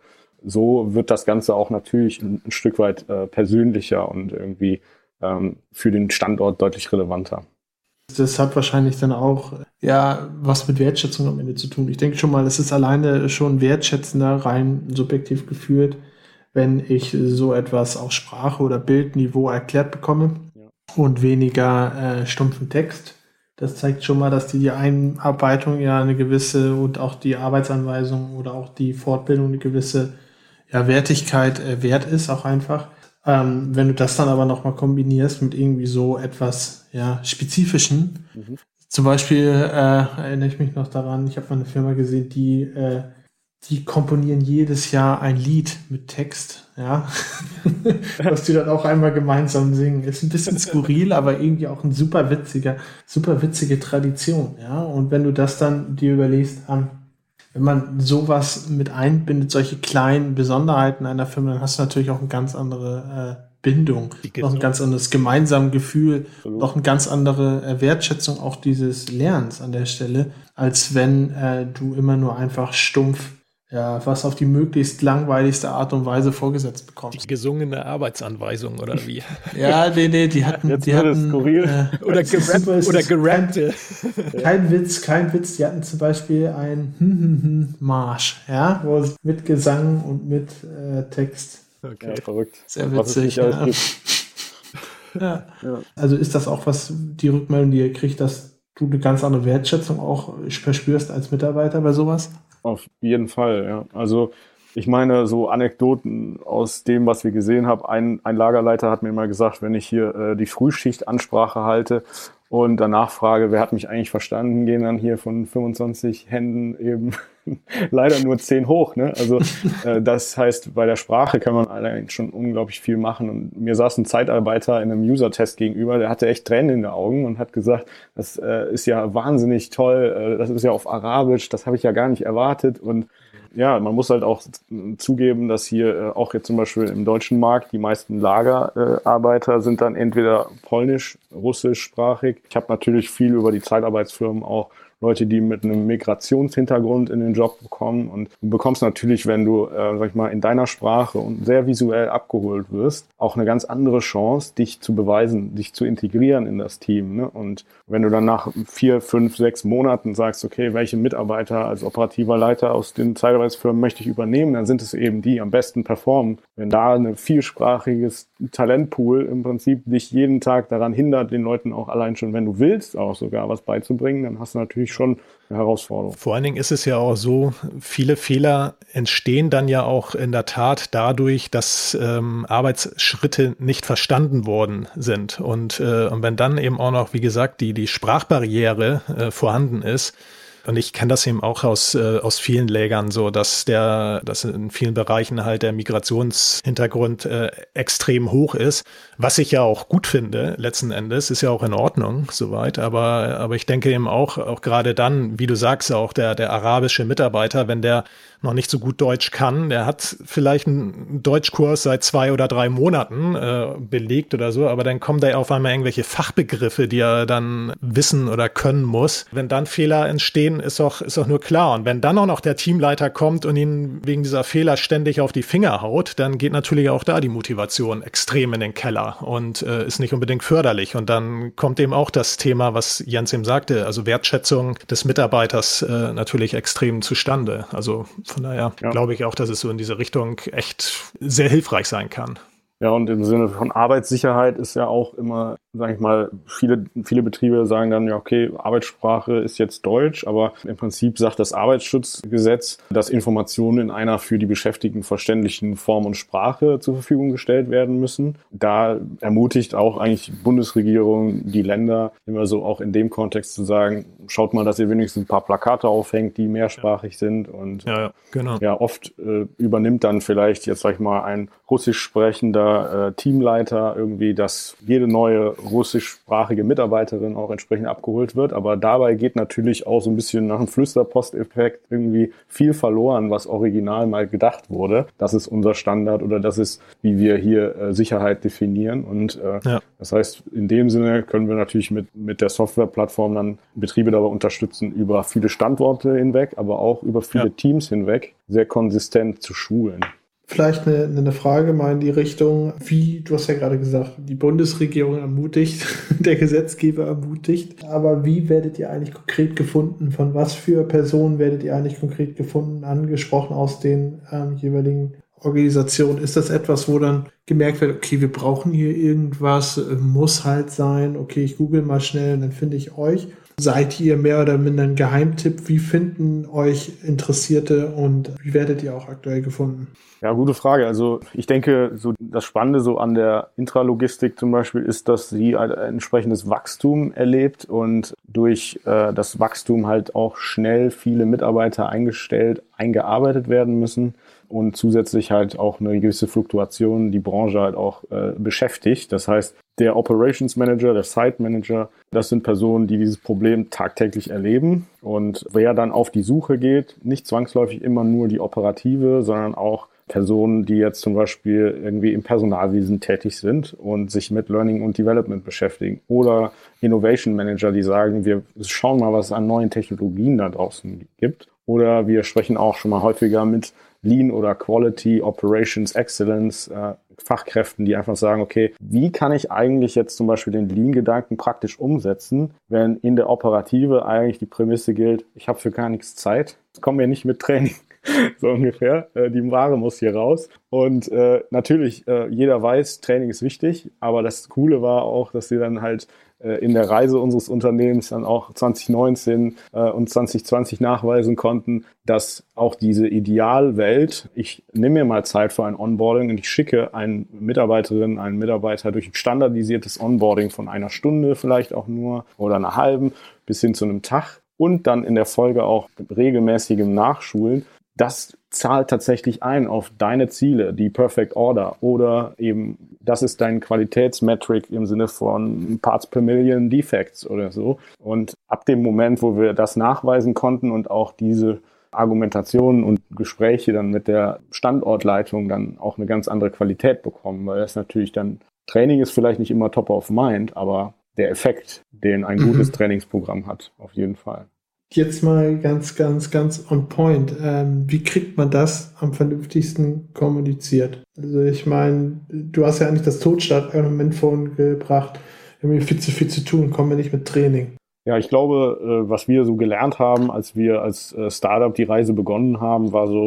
So wird das Ganze auch natürlich ein, ein Stück weit äh, persönlicher und irgendwie ähm, für den Standort deutlich relevanter. Das hat wahrscheinlich dann auch ja was mit Wertschätzung am Ende zu tun. Ich denke schon mal, es ist alleine schon wertschätzender, rein subjektiv geführt, wenn ich so etwas auf Sprache- oder Bildniveau erklärt bekomme ja. und weniger äh, stumpfen Text. Das zeigt schon mal, dass die, die Einarbeitung ja eine gewisse und auch die Arbeitsanweisung oder auch die Fortbildung eine gewisse ja, Wertigkeit äh, wert ist, auch einfach. Ähm, wenn du das dann aber nochmal kombinierst mit irgendwie so etwas ja, Spezifischen, mhm. zum Beispiel äh, erinnere ich mich noch daran, ich habe mal eine Firma gesehen, die äh, die komponieren jedes Jahr ein Lied mit Text, ja, was die dann auch einmal gemeinsam singen. Ist ein bisschen skurril, aber irgendwie auch ein super witziger, super witzige Tradition, ja. Und wenn du das dann dir überlegst, ähm, wenn man sowas mit einbindet, solche kleinen Besonderheiten einer Firma, dann hast du natürlich auch eine ganz andere äh, Bindung, noch ein ganz anderes gemeinsames Gefühl, Absolut. noch eine ganz andere äh, Wertschätzung auch dieses Lernens an der Stelle, als wenn äh, du immer nur einfach stumpf ja, was auf die möglichst langweiligste Art und Weise vorgesetzt bekommst. Die gesungene Arbeitsanweisung oder wie? Ja, nee, nee, die hatten, Jetzt die hatten skurril. Äh, oder gerappte. Oder gerappte. Kein, kein Witz, kein Witz. Die hatten zum Beispiel ein Marsch, ja, wo mit Gesang und mit äh, Text. Okay, ja, verrügt. Sehr witzig. Ja. ja. Ja. Also ist das auch was, die Rückmeldung, die ihr kriegt, dass du eine ganz andere Wertschätzung auch verspürst als Mitarbeiter bei sowas? Auf jeden Fall, ja. Also ich meine, so Anekdoten aus dem, was wir gesehen haben. Ein, ein Lagerleiter hat mir mal gesagt, wenn ich hier äh, die Frühschichtansprache halte und danach frage, wer hat mich eigentlich verstanden, gehen dann hier von fünfundzwanzig Händen eben leider nur zehn hoch. Ne? Also äh, das heißt, bei der Sprache kann man allein schon unglaublich viel machen. Und mir saß ein Zeitarbeiter in einem User-Test gegenüber, der hatte echt Tränen in den Augen und hat gesagt, das äh, ist ja wahnsinnig toll, äh, das ist ja auf Arabisch, das habe ich ja gar nicht erwartet. Und ja, man muss halt auch zugeben, dass hier äh, auch jetzt zum Beispiel im deutschen Markt die meisten Lagerarbeiter äh, sind dann entweder polnisch, russischsprachig. Ich habe natürlich viel über die Zeitarbeitsfirmen auch Leute, die mit einem Migrationshintergrund in den Job bekommen. Und du bekommst natürlich, wenn du, äh, sag ich mal, in deiner Sprache und sehr visuell abgeholt wirst, auch eine ganz andere Chance, dich zu beweisen, dich zu integrieren in das Team. Ne? Und wenn du dann nach vier, fünf, sechs Monaten sagst, okay, welche Mitarbeiter als operativer Leiter aus den Zeitarbeitsfirmen möchte ich übernehmen, dann sind es eben die, die am besten performen. Wenn da ein vielsprachiges Talentpool im Prinzip dich jeden Tag daran hindert, den Leuten auch allein schon, wenn du willst, auch sogar was beizubringen, dann hast du natürlich schon eine Herausforderung. Vor allen Dingen ist es ja auch so, viele Fehler entstehen dann ja auch in der Tat dadurch, dass ähm, Arbeitsschritte nicht verstanden worden sind. Und, äh, und wenn dann eben auch noch, wie gesagt, die, die Sprachbarriere äh, vorhanden ist, Und ich kenne das eben auch aus, äh, aus vielen Lägern so, dass der, dass in vielen Bereichen halt der Migrationshintergrund äh, extrem hoch ist, was ich ja auch gut finde, letzten Endes, ist ja auch in Ordnung soweit, aber, aber ich denke eben auch, auch gerade dann, wie du sagst, auch der, der arabische Mitarbeiter, wenn der noch nicht so gut Deutsch kann, der hat vielleicht einen Deutschkurs seit zwei oder drei Monaten äh, belegt oder so, aber dann kommen da auf einmal irgendwelche Fachbegriffe, die er dann wissen oder können muss. Wenn dann Fehler entstehen, ist auch, ist auch nur klar. Und wenn dann auch noch der Teamleiter kommt und ihn wegen dieser Fehler ständig auf die Finger haut, dann geht natürlich auch da die Motivation extrem in den Keller und äh, ist nicht unbedingt förderlich. Und dann kommt eben auch das Thema, was Jens eben sagte, also Wertschätzung des Mitarbeiters äh, natürlich extrem zustande. Also von daher ja. glaube ich auch, dass es so in diese Richtung echt sehr hilfreich sein kann. Ja, und im Sinne von Arbeitssicherheit ist ja auch immer, sage ich mal, viele, viele Betriebe sagen dann, ja, okay, Arbeitssprache ist jetzt Deutsch, aber im Prinzip sagt das Arbeitsschutzgesetz, dass Informationen in einer für die Beschäftigten verständlichen Form und Sprache zur Verfügung gestellt werden müssen. Da ermutigt auch eigentlich die Bundesregierung die Länder immer so auch in dem Kontext zu sagen, schaut mal, dass ihr wenigstens ein paar Plakate aufhängt, die mehrsprachig sind. Und ja, ja, genau. ja oft äh, übernimmt dann vielleicht jetzt, sag ich mal, ein russisch sprechender Äh, Teamleiter irgendwie, dass jede neue russischsprachige Mitarbeiterin auch entsprechend abgeholt wird. Aber dabei geht natürlich auch so ein bisschen nach einem Flüsterposteffekt irgendwie viel verloren, was original mal gedacht wurde. Das ist unser Standard oder das ist, wie wir hier äh, Sicherheit definieren. Und äh, ja. das heißt, in dem Sinne können wir natürlich mit, mit der Softwareplattform dann Betriebe dabei unterstützen, über viele Standorte hinweg, aber auch über viele ja. Teams hinweg sehr konsistent zu schulen. Vielleicht eine, eine Frage mal in die Richtung, wie, du hast ja gerade gesagt, die Bundesregierung ermutigt, der Gesetzgeber ermutigt, aber wie werdet ihr eigentlich konkret gefunden? Von was für Personen werdet ihr eigentlich konkret gefunden, angesprochen aus den ähm, jeweiligen Organisationen? Ist das etwas, wo dann gemerkt wird, okay, wir brauchen hier irgendwas, muss halt sein, okay, ich google mal schnell und dann finde ich euch? Seid ihr mehr oder minder ein Geheimtipp? Wie finden euch Interessierte und wie werdet ihr auch aktuell gefunden? Ja, gute Frage. Also ich denke, so das Spannende so an der Intralogistik zum Beispiel ist, dass sie ein entsprechendes Wachstum erlebt und durch äh, das Wachstum halt auch schnell viele Mitarbeiter eingestellt, eingearbeitet werden müssen und zusätzlich halt auch eine gewisse Fluktuation die Branche halt auch äh, beschäftigt. Das heißt, der Operations Manager, der Site Manager, das sind Personen, die dieses Problem tagtäglich erleben. Und wer dann auf die Suche geht, nicht zwangsläufig immer nur die Operative, sondern auch Personen, die jetzt zum Beispiel irgendwie im Personalwesen tätig sind und sich mit Learning und Development beschäftigen. Oder Innovation Manager, die sagen, wir schauen mal, was es an neuen Technologien da draußen gibt. Oder wir sprechen auch schon mal häufiger mit Lean oder Quality, Operations Excellence, äh, Fachkräften, die einfach sagen, okay, wie kann ich eigentlich jetzt zum Beispiel den Lean-Gedanken praktisch umsetzen, wenn in der Operative eigentlich die Prämisse gilt, ich habe für gar nichts Zeit, kommen wir nicht mit Training. So ungefähr. Äh, die Ware muss hier raus. Und äh, natürlich, äh, jeder weiß, Training ist wichtig, aber das Coole war auch, dass sie dann halt äh, in der Reise unseres Unternehmens dann auch zwanzig neunzehn äh, und zwanzig zwanzig nachweisen konnten, dass auch diese Idealwelt, ich nehme mir mal Zeit für ein Onboarding und ich schicke eine Mitarbeiterin, einen Mitarbeiter durch ein standardisiertes Onboarding von einer Stunde vielleicht auch nur oder einer halben bis hin zu einem Tag und dann in der Folge auch regelmäßigem Nachschulen. Das zahlt tatsächlich ein auf deine Ziele, die Perfect Order oder eben, das ist dein Qualitätsmetric im Sinne von Parts per Million Defects oder so. Und ab dem Moment, wo wir das nachweisen konnten und auch diese Argumentationen und Gespräche dann mit der Standortleitung dann auch eine ganz andere Qualität bekommen, weil das natürlich dann, Training ist vielleicht nicht immer top of mind, aber der Effekt, den ein gutes mhm. Trainingsprogramm hat, auf jeden Fall. Jetzt mal ganz, ganz, ganz on point. Ähm, wie kriegt man das am vernünftigsten kommuniziert? Also ich meine, du hast ja eigentlich das Totstart-Argument vorhin gebracht, wir haben hier viel zu viel zu tun, kommen wir nicht mit Training. Ja, ich glaube, was wir so gelernt haben, als wir als Startup die Reise begonnen haben, war so,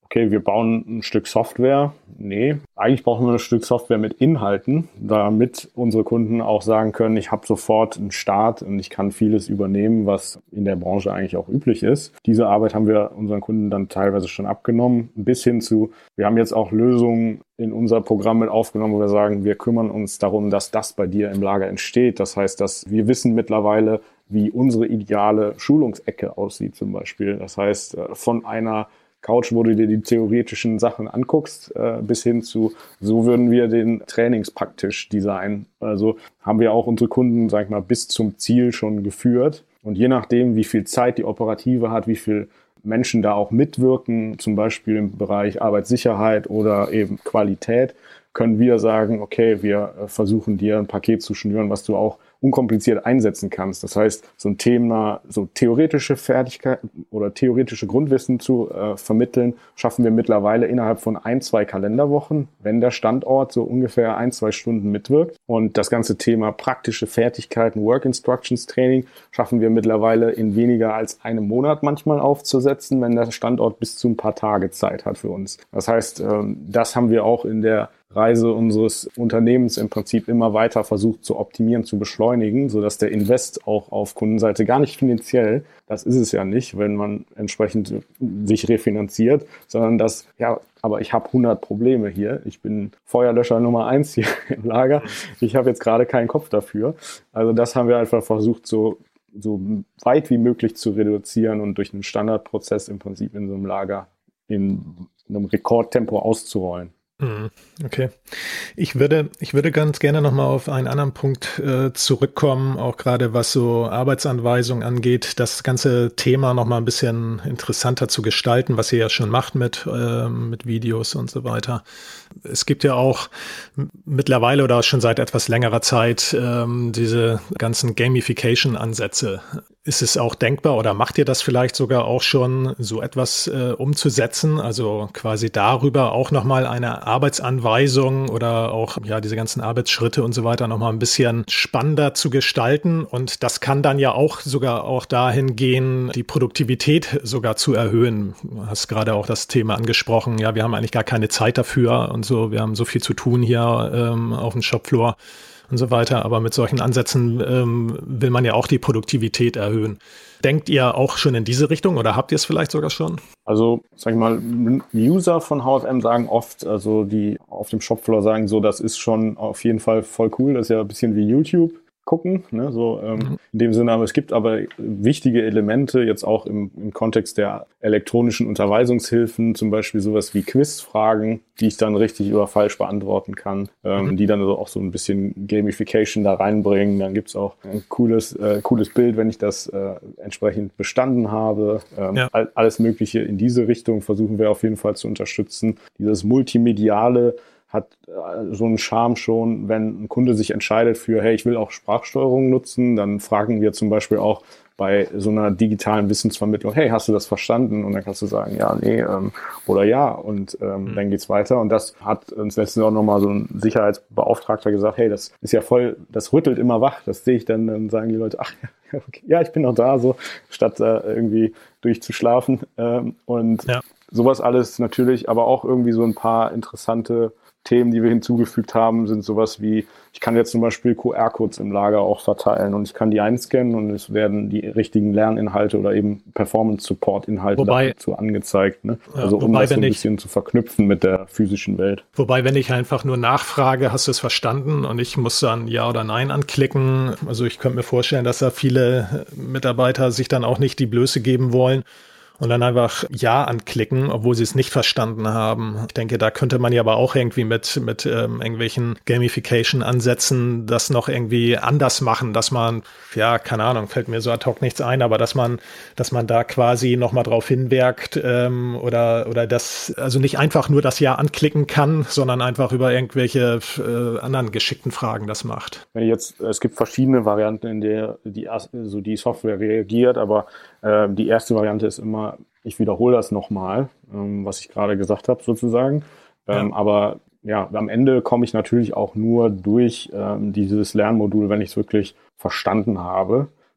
okay, wir bauen ein Stück Software. Nee, eigentlich brauchen wir ein Stück Software mit Inhalten, damit unsere Kunden auch sagen können, ich habe sofort einen Start und ich kann vieles übernehmen, was in der Branche eigentlich auch üblich ist. Diese Arbeit haben wir unseren Kunden dann teilweise schon abgenommen, bis hin zu, wir haben jetzt auch Lösungen in unser Programm mit aufgenommen, wo wir sagen, wir kümmern uns darum, dass das bei dir im Lager entsteht. Das heißt, dass wir wissen mittlerweile, wie unsere ideale Schulungsecke aussieht zum Beispiel. Das heißt, von einer Couch, wo du dir die theoretischen Sachen anguckst, bis hin zu, so würden wir den Trainingspacktisch designen. Also haben wir auch unsere Kunden, sag ich mal, bis zum Ziel schon geführt. Und je nachdem, wie viel Zeit die Operative hat, wie viel Menschen da auch mitwirken, zum Beispiel im Bereich Arbeitssicherheit oder eben Qualität, können wir sagen, okay, wir versuchen dir ein Paket zu schnüren, was du auch unkompliziert einsetzen kannst. Das heißt, so ein Thema, so theoretische Fertigkeiten oder theoretische Grundwissen zu äh, vermitteln, schaffen wir mittlerweile innerhalb von ein, zwei Kalenderwochen, wenn der Standort so ungefähr ein, zwei Stunden mitwirkt. Und das ganze Thema praktische Fertigkeiten, Work Instructions Training, schaffen wir mittlerweile in weniger als einem Monat manchmal aufzusetzen, wenn der Standort bis zu ein paar Tage Zeit hat für uns. Das heißt, ähm, das haben wir auch in der Reise unseres Unternehmens im Prinzip immer weiter versucht zu optimieren, zu beschleunigen, sodass der Invest auch auf Kundenseite gar nicht finanziell, das ist es ja nicht, wenn man entsprechend sich refinanziert, sondern dass, ja, aber ich habe hundert Probleme hier, ich bin Feuerlöscher Nummer eins hier im Lager, ich habe jetzt gerade keinen Kopf dafür. Also das haben wir einfach versucht, so so weit wie möglich zu reduzieren und durch einen Standardprozess im Prinzip in so einem Lager in einem Rekordtempo auszurollen. Okay. Ich würde, ich würde ganz gerne nochmal auf einen anderen Punkt äh, zurückkommen, auch gerade was so Arbeitsanweisungen angeht, das ganze Thema nochmal ein bisschen interessanter zu gestalten, was ihr ja schon macht mit, äh, mit Videos und so weiter. Es gibt ja auch mittlerweile oder schon seit etwas längerer Zeit ähm, diese ganzen Gamification-Ansätze. Ist es auch denkbar oder macht ihr das vielleicht sogar auch schon, so etwas äh, umzusetzen? Also quasi darüber auch nochmal eine Arbeitsanweisung oder auch ja diese ganzen Arbeitsschritte und so weiter nochmal ein bisschen spannender zu gestalten. Und das kann dann ja auch sogar auch dahin gehen, die Produktivität sogar zu erhöhen. Du hast gerade auch das Thema angesprochen. Ja, wir haben eigentlich gar keine Zeit dafür und so. Wir haben so viel zu tun hier ähm, auf dem Shopfloor und so weiter. Aber mit solchen Ansätzen ähm, will man ja auch die Produktivität erhöhen. Denkt ihr auch schon in diese Richtung oder habt ihr es vielleicht sogar schon? Also, sag ich mal, User von H F M sagen oft, also die auf dem Shopfloor sagen so, das ist schon auf jeden Fall voll cool. Das ist ja ein bisschen wie YouTube gucken, ne, so ähm, mhm. in dem Sinne, aber es gibt aber wichtige Elemente jetzt auch im, im Kontext der elektronischen Unterweisungshilfen, zum Beispiel sowas wie Quizfragen, die ich dann richtig oder falsch beantworten kann, ähm, mhm. die dann also auch so ein bisschen Gamification da reinbringen. Dann gibt's auch ein cooles, äh, cooles Bild, wenn ich das äh, entsprechend bestanden habe. Ähm, ja. all, alles Mögliche in diese Richtung versuchen wir auf jeden Fall zu unterstützen. Dieses multimediale hat so einen Charme schon, wenn ein Kunde sich entscheidet für, hey, ich will auch Sprachsteuerung nutzen, dann fragen wir zum Beispiel auch bei so einer digitalen Wissensvermittlung, hey, hast du das verstanden? Und dann kannst du sagen, ja, nee, ähm, oder ja, und ähm, mhm. dann geht's weiter. Und das hat uns letztens auch nochmal so ein Sicherheitsbeauftragter gesagt, hey, das ist ja voll, das rüttelt immer wach, das sehe ich dann, dann sagen die Leute, ach ja, okay, ja, ich bin noch da, so, statt äh, irgendwie durchzuschlafen. Ähm, und ja. sowas alles natürlich, aber auch irgendwie so ein paar interessante Themen, die wir hinzugefügt haben, sind sowas wie, ich kann jetzt zum Beispiel Q R-Codes im Lager auch verteilen und ich kann die einscannen und es werden die richtigen Lerninhalte oder eben Performance-Support-Inhalte dazu angezeigt. Ne? Ja, also um das so ein bisschen ich, zu verknüpfen mit der physischen Welt. Wobei, wenn ich einfach nur nachfrage, hast du es verstanden und ich muss dann Ja oder Nein anklicken. Also ich könnte mir vorstellen, dass da viele Mitarbeiter sich dann auch nicht die Blöße geben wollen und dann einfach Ja anklicken, obwohl sie es nicht verstanden haben. Ich denke, da könnte man ja aber auch irgendwie mit mit ähm, irgendwelchen Gamification-Ansätzen das noch irgendwie anders machen, dass man, ja, keine Ahnung, fällt mir so ad hoc nichts ein, aber dass man dass man da quasi nochmal drauf hinwirkt ähm, oder oder das, also nicht einfach nur das Ja anklicken kann, sondern einfach über irgendwelche äh, anderen geschickten Fragen das macht. Wenn jetzt, es gibt verschiedene Varianten, in der die, also die Software reagiert, aber äh, die erste Variante ist immer, ich wiederhole das nochmal, ähm, was ich gerade gesagt habe sozusagen. Ähm, ja. Aber ja, am Ende komme ich natürlich auch nur durch ähm, dieses Lernmodul, wenn ich es wirklich verstanden habe.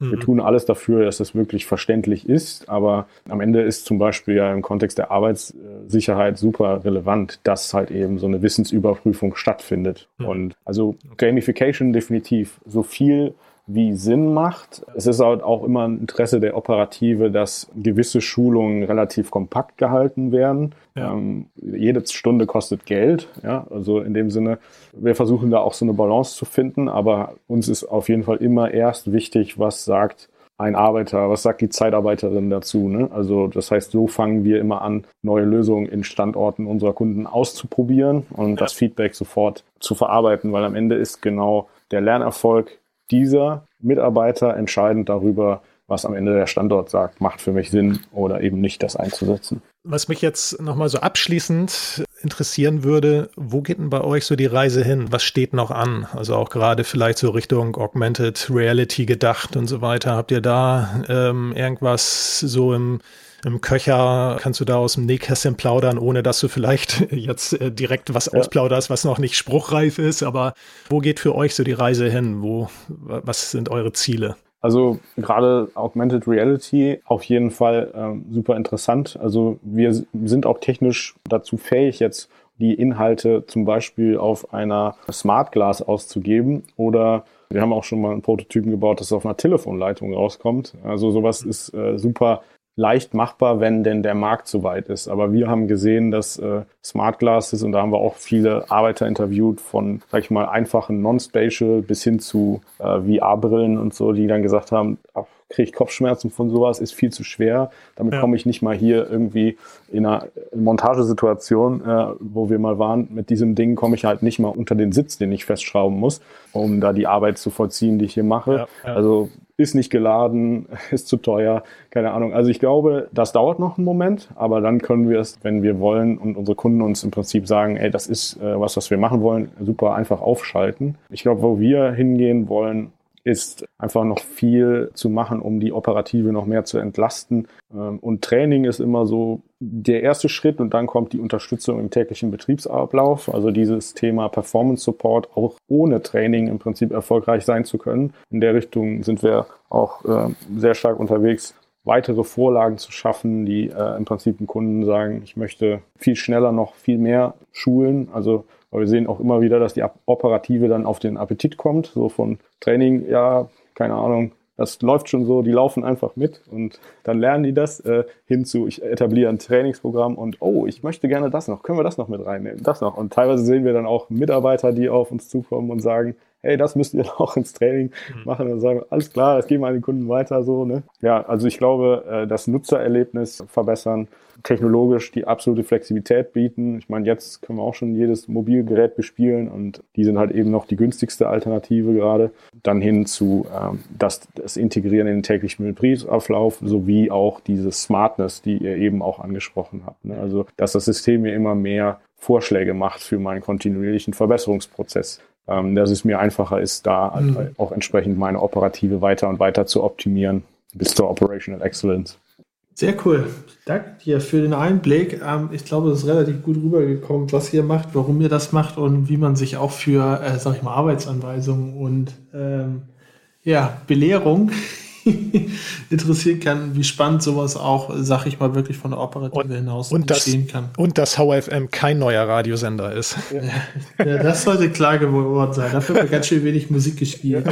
Wir tun alles dafür, dass das wirklich verständlich ist, aber am Ende ist zum Beispiel ja im Kontext der Arbeitssicherheit super relevant, dass halt eben so eine Wissensüberprüfung stattfindet. Mhm. Und also Gamification definitiv so viel wie Sinn macht. Es ist halt auch immer ein Interesse der Operative, dass gewisse Schulungen relativ kompakt gehalten werden. Ja. Ähm, jede Stunde kostet Geld, ja, also in dem Sinne, wir versuchen da auch so eine Balance zu finden, aber uns ist auf jeden Fall immer erst wichtig, was sagt ein Arbeiter, was sagt die Zeitarbeiterin dazu, ne? Also das heißt, so fangen wir immer an, neue Lösungen in Standorten unserer Kunden auszuprobieren und ja. das Feedback sofort zu verarbeiten, weil am Ende ist genau der Lernerfolg dieser Mitarbeiter entscheidend darüber, was am Ende der Standort sagt, macht für mich Sinn oder eben nicht, das einzusetzen. Was mich jetzt nochmal so abschließend interessieren würde, wo geht denn bei euch so die Reise hin? Was steht noch an? Also auch gerade vielleicht so Richtung Augmented Reality gedacht und so weiter. Habt ihr da ähm, irgendwas so im Im Köcher? Kannst du da aus dem Nähkästchen plaudern, ohne dass du vielleicht jetzt äh, direkt was ja. ausplauderst, was noch nicht spruchreif ist, aber wo geht für euch so die Reise hin? Wo, was sind eure Ziele? Also gerade Augmented Reality auf jeden Fall ähm, super interessant. Also wir sind auch technisch dazu fähig, jetzt die Inhalte zum Beispiel auf einer Smart Glass auszugeben oder wir haben auch schon mal einen Prototypen gebaut, das auf einer Telefonleitung rauskommt. Also sowas ist äh, super leicht machbar, wenn denn der Markt so weit ist. Aber wir haben gesehen, dass äh, Smart Glasses, und da haben wir auch viele Arbeiter interviewt, von, sag ich mal, einfachen Non-Spatial bis hin zu äh, V R-Brillen und so, die dann gesagt haben, ach, kriege ich Kopfschmerzen von sowas, ist viel zu schwer. Damit ja. komme ich nicht mal hier irgendwie in einer Montagesituation, äh, wo wir mal waren, mit diesem Ding komme ich halt nicht mal unter den Sitz, den ich festschrauben muss, um da die Arbeit zu vollziehen, die ich hier mache. Ja, ja. Also ist nicht geladen, ist zu teuer, keine Ahnung. Also ich glaube, das dauert noch einen Moment, aber dann können wir es, wenn wir wollen und unsere Kunden uns im Prinzip sagen, ey, das ist äh, was, was wir machen wollen, super einfach aufschalten. Ich glaube, wo wir hingehen wollen, ist einfach noch viel zu machen, um die Operative noch mehr zu entlasten. Und Training ist immer so der erste Schritt und dann kommt die Unterstützung im täglichen Betriebsablauf. Also dieses Thema Performance Support auch ohne Training im Prinzip erfolgreich sein zu können. In der Richtung sind wir auch äh, sehr stark unterwegs, weitere Vorlagen zu schaffen, die äh, im Prinzip den Kunden sagen, ich möchte viel schneller noch viel mehr schulen. Also aber wir sehen auch immer wieder, dass die Operative dann auf den Appetit kommt, so von Training, ja, keine Ahnung, das läuft schon so, die laufen einfach mit und dann lernen die das äh, hin zu, ich etabliere ein Trainingsprogramm und oh, ich möchte gerne das noch, können wir das noch mit reinnehmen, das noch. Und teilweise sehen wir dann auch Mitarbeiter, die auf uns zukommen und sagen, hey, das müsst ihr auch ins Training machen. Und dann sagen wir, alles klar, das geben wir an den Kunden weiter, so, ne? Ja, also ich glaube, das Nutzererlebnis verbessern, technologisch die absolute Flexibilität bieten. Ich meine, jetzt können wir auch schon jedes Mobilgerät bespielen und die sind halt eben noch die günstigste Alternative gerade. Dann hin zu ähm, das, das Integrieren in den täglichen Betriebsablauf sowie auch diese Smartness, die ihr eben auch angesprochen habt, ne? Also, dass das System mir immer mehr Vorschläge macht für meinen kontinuierlichen Verbesserungsprozess. Dass es mir einfacher ist, da mhm. auch entsprechend meine Operative weiter und weiter zu optimieren bis zur Operational Excellence. Sehr cool. Danke dir für den Einblick. Ich glaube, es ist relativ gut rübergekommen, was ihr macht, warum ihr das macht und wie man sich auch für, äh, sag ich mal, Arbeitsanweisungen und ähm, ja, Belehrung interessieren kann, wie spannend sowas auch, sag ich mal, wirklich von der Operative und, hinaus und entstehen das, kann. Und dass H F M kein neuer Radiosender ist. Ja, ja, das sollte klar geworden sein. Dafür wird ganz schön wenig Musik gespielt.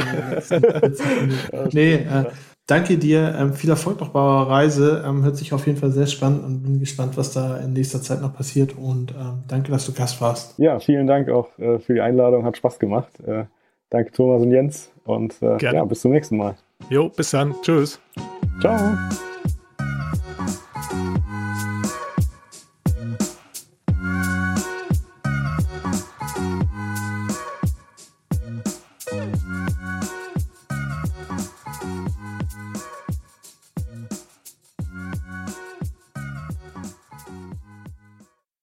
nee, äh, danke dir. Ähm, viel Erfolg noch bei eurer Reise. Ähm, hört sich auf jeden Fall sehr spannend und bin gespannt, was da in nächster Zeit noch passiert. Und ähm, danke, dass du Gast warst. Ja, vielen Dank auch äh, für die Einladung. Hat Spaß gemacht. Äh, danke Thomas und Jens und äh, ja, bis zum nächsten Mal. Jo, bis dann. Tschüss. Ciao.